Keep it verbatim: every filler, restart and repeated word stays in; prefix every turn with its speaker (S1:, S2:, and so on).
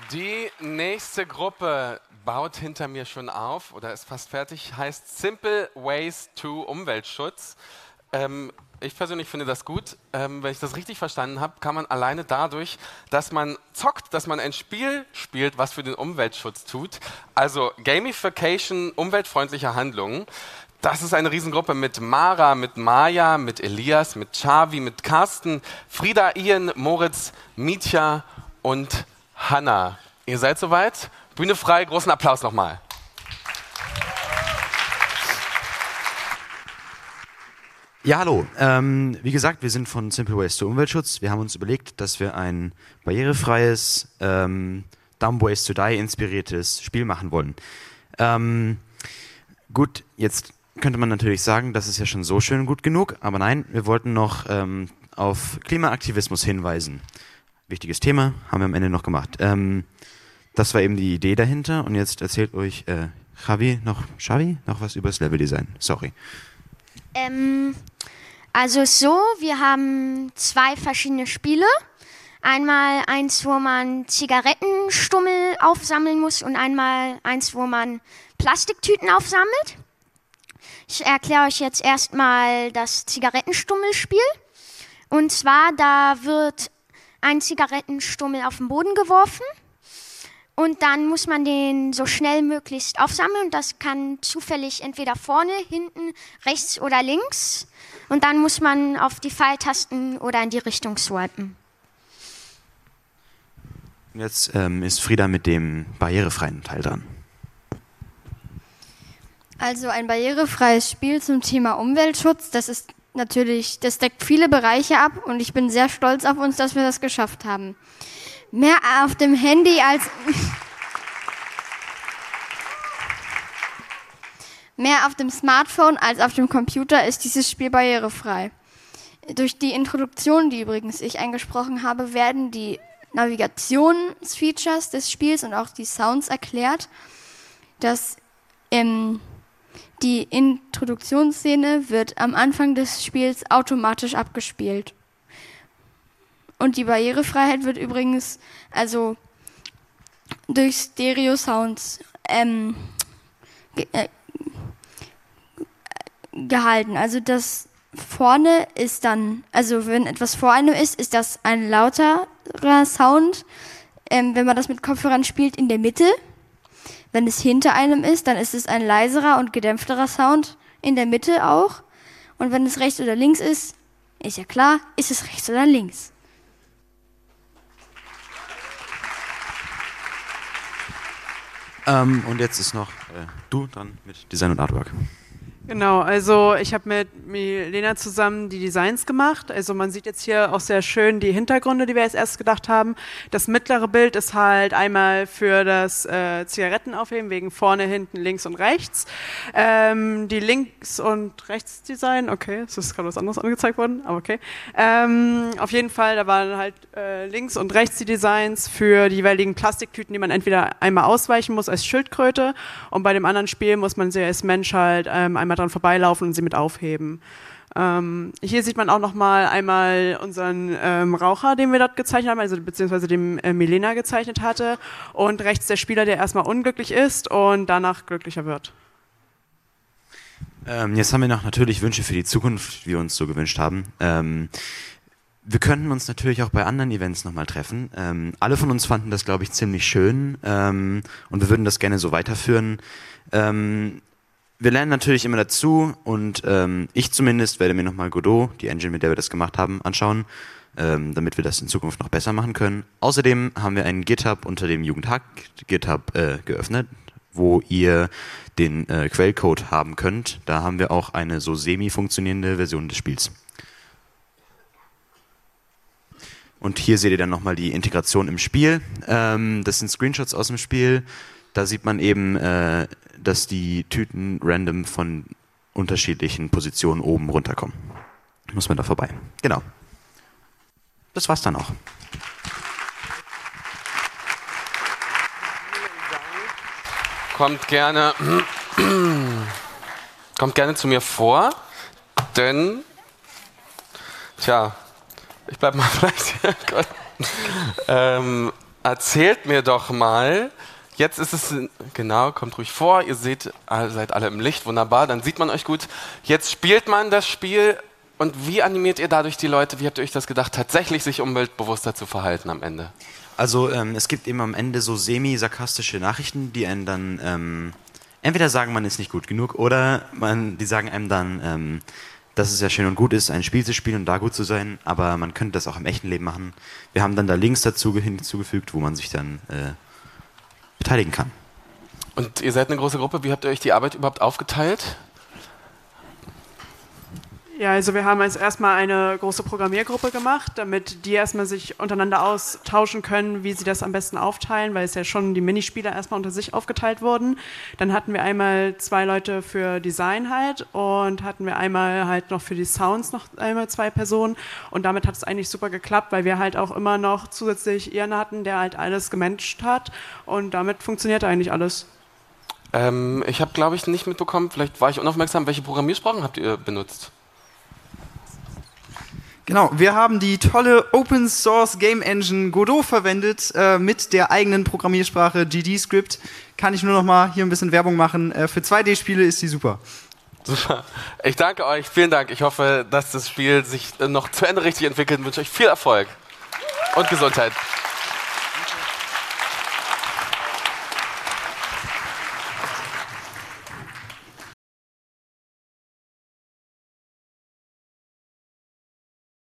S1: Die nächste Gruppe baut hinter mir schon auf oder ist fast fertig, heißt Simple Ways to Umweltschutz. Ähm, ich persönlich finde das gut. Ähm, wenn ich das richtig verstanden habe, kann man alleine dadurch, dass man zockt, dass man ein Spiel spielt, was für den Umweltschutz tut. Also Gamification umweltfreundlicher Handlungen. Das ist eine Riesengruppe mit Mara, mit Maja, mit Elias, mit Xavi, mit Carsten, Frieda, Ian, Moritz, Mitya und Hanna. Ihr seid soweit? Bühne frei, großen Applaus nochmal.
S2: Ja, hallo. Ähm, wie gesagt, wir sind von Simple Ways to Umweltschutz. Wir haben uns überlegt, dass wir ein barrierefreies, ähm, Dumb Ways to Die inspiriertes Spiel machen wollen. Ähm, gut, jetzt könnte man natürlich sagen, das ist ja schon so schön gut genug, aber nein, wir wollten noch ähm, auf Klimaaktivismus hinweisen. Wichtiges Thema, haben wir am Ende noch gemacht. Ähm, das war eben die Idee dahinter und jetzt erzählt euch äh, Xavi noch, Xavi noch was über das Leveldesign. Sorry.
S3: Ähm, also so, wir haben zwei verschiedene Spiele. Einmal eins, wo man Zigarettenstummel aufsammeln muss und einmal eins, wo man Plastiktüten aufsammelt. Ich erkläre euch jetzt erstmal das Zigarettenstummelspiel. Und zwar, da wird ein Zigarettenstummel auf den Boden geworfen und dann muss man den so schnell möglichst aufsammeln und das kann zufällig entweder vorne, hinten, rechts oder links und dann muss man auf die Pfeiltasten oder in die Richtung swipen.
S2: Jetzt ähm, ist Frieda mit dem barrierefreien Teil dran.
S4: Also ein barrierefreies Spiel zum Thema Umweltschutz, das ist natürlich, das deckt viele Bereiche ab und ich bin sehr stolz auf uns, dass wir das geschafft haben. Mehr auf dem Handy als mehr auf dem Smartphone als auf dem Computer ist dieses Spiel barrierefrei. Durch die Introduktion, die übrigens ich eingesprochen habe, werden die Navigationsfeatures des Spiels und auch die Sounds erklärt. Das ähm, Die Introduktionsszene wird am Anfang des Spiels automatisch abgespielt. Und die Barrierefreiheit wird übrigens also durch Stereo-Sounds ähm, ge äh, gehalten. Also das vorne ist dann, also wenn etwas vor einem ist, ist das ein lauterer Sound. Ähm, wenn man das mit Kopfhörern spielt, in der Mitte. Wenn es hinter einem ist, dann ist es ein leiserer und gedämpfterer Sound in der Mitte auch. Und wenn es rechts oder links ist, ist ja klar, ist es rechts oder links.
S2: Ähm, und jetzt ist noch äh, du dran mit Design und Artwork.
S5: Genau, also ich habe mit Milena zusammen die Designs gemacht. Also man sieht jetzt hier auch sehr schön die Hintergründe, die wir als erstes gedacht haben. Das mittlere Bild ist halt einmal für das äh, Zigarettenaufheben, wegen vorne, hinten, links und rechts. Ähm, die Links- und Rechtsdesign, okay, es ist gerade was anderes angezeigt worden, aber okay. Ähm, auf jeden Fall, da waren halt äh, links und rechts die Designs für die jeweiligen Plastiktüten, die man entweder einmal ausweichen muss als Schildkröte und bei dem anderen Spiel muss man sie als Mensch halt ähm, einmal dran vorbeilaufen und sie mit aufheben. Ähm, hier sieht man auch nochmal einmal unseren ähm, Raucher, den wir dort gezeichnet haben, also beziehungsweise den äh, Milena gezeichnet hatte und rechts der Spieler, der erstmal unglücklich ist und danach glücklicher wird.
S2: Ähm, jetzt haben wir noch natürlich Wünsche für die Zukunft, wie wir uns so gewünscht haben. Ähm, wir könnten uns natürlich auch bei anderen Events nochmal treffen. Ähm, alle von uns fanden das, glaube ich, ziemlich schön ähm, und wir würden das gerne so weiterführen. Ähm, Wir lernen natürlich immer dazu und ähm, ich zumindest werde mir nochmal Godot, die Engine, mit der wir das gemacht haben, anschauen, ähm, damit wir das in Zukunft noch besser machen können. Außerdem haben wir einen GitHub unter dem Jugendhack GitHub äh, geöffnet, wo ihr den äh, Quellcode haben könnt. Da haben wir auch eine so semi-funktionierende Version des Spiels. Und hier seht ihr dann nochmal die Integration im Spiel. Ähm, das sind Screenshots aus dem Spiel. Da sieht man eben, äh, dass die Tüten random von unterschiedlichen Positionen oben runterkommen. Muss man da vorbei. Genau. Das war's dann auch.
S1: Kommt gerne, kommt gerne zu mir vor, denn, tja, ich bleib mal vielleicht hier. ähm, erzählt mir doch mal, jetzt ist es, genau, kommt ruhig vor, ihr seht, ihr seid alle im Licht, wunderbar, dann sieht man euch gut. Jetzt spielt man das Spiel und wie animiert ihr dadurch die Leute, wie habt ihr euch das gedacht, tatsächlich sich umweltbewusster zu verhalten am Ende?
S2: Also ähm, es gibt eben am Ende so semi-sarkastische Nachrichten, die einen dann ähm, entweder sagen, man ist nicht gut genug oder man, die sagen einem dann, ähm, dass es ja schön und gut ist, ein Spiel zu spielen und da gut zu sein, aber man könnte das auch im echten Leben machen. Wir haben dann da Links dazu hinzugefügt, wo man sich dann äh, beteiligen kann.
S1: Und ihr seid eine große Gruppe, wie habt ihr euch die Arbeit überhaupt aufgeteilt?
S5: Ja, also wir haben als erstmal eine große Programmiergruppe gemacht, damit die erstmal sich untereinander austauschen können, wie sie das am besten aufteilen, weil es ja schon die Minispiele erstmal unter sich aufgeteilt wurden. Dann hatten wir einmal zwei Leute für Design halt und hatten wir einmal halt noch für die Sounds noch einmal zwei Personen und damit hat es eigentlich super geklappt, weil wir halt auch immer noch zusätzlich Ian hatten, der halt alles gemanagt hat und damit funktioniert eigentlich alles.
S1: Ähm, ich habe, glaube ich, nicht mitbekommen, vielleicht war ich unaufmerksam, welche Programmiersprachen habt ihr benutzt?
S6: Genau, wir haben die tolle Open Source Game Engine Godot verwendet äh, mit der eigenen Programmiersprache G D Script. Kann ich nur noch mal hier ein bisschen Werbung machen. Äh, für zwei D-Spiele ist die super.
S1: Super. Ich danke euch, vielen Dank. Ich hoffe, dass das Spiel sich noch zu Ende richtig entwickelt und wünsche euch viel Erfolg und Gesundheit.